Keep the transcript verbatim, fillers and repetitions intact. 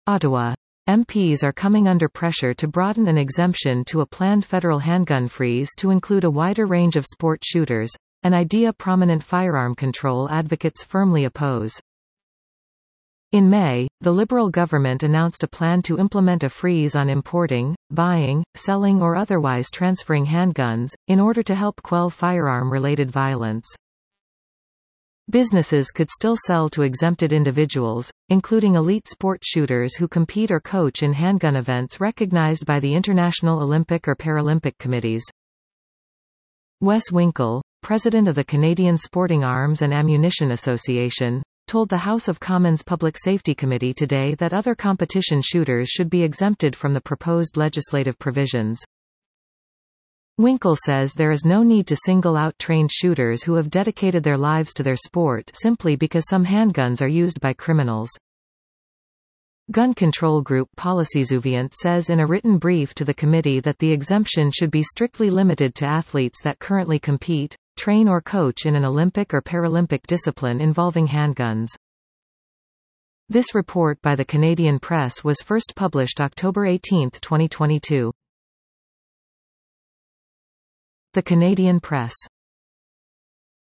Ottawa. M Ps are coming under pressure to broaden an exemption to a planned federal handgun freeze to include a wider range of sport shooters, an idea prominent firearm control advocates firmly oppose. In May, the Liberal government announced a plan to implement a freeze on importing, buying, selling or otherwise transferring handguns, in order to help quell firearm-related violence. Businesses could still sell to exempted individuals, including elite sport shooters who compete or coach in handgun events recognized by the International Olympic or Paralympic committees. Wes Winkle, president of the Canadian Sporting Arms and Ammunition Association, told the House of Commons Public Safety Committee today that other competition shooters should be exempted from the proposed legislative provisions. Winkle says there is no need to single out trained shooters who have dedicated their lives to their sport simply because some handguns are used by criminals. Gun control group Policysuivant says in a written brief to the committee that the exemption should be strictly limited to athletes that currently compete, train or coach in an Olympic or Paralympic discipline involving handguns. This report by the Canadian Press was first published October eighteenth twenty twenty-two. The Canadian Press.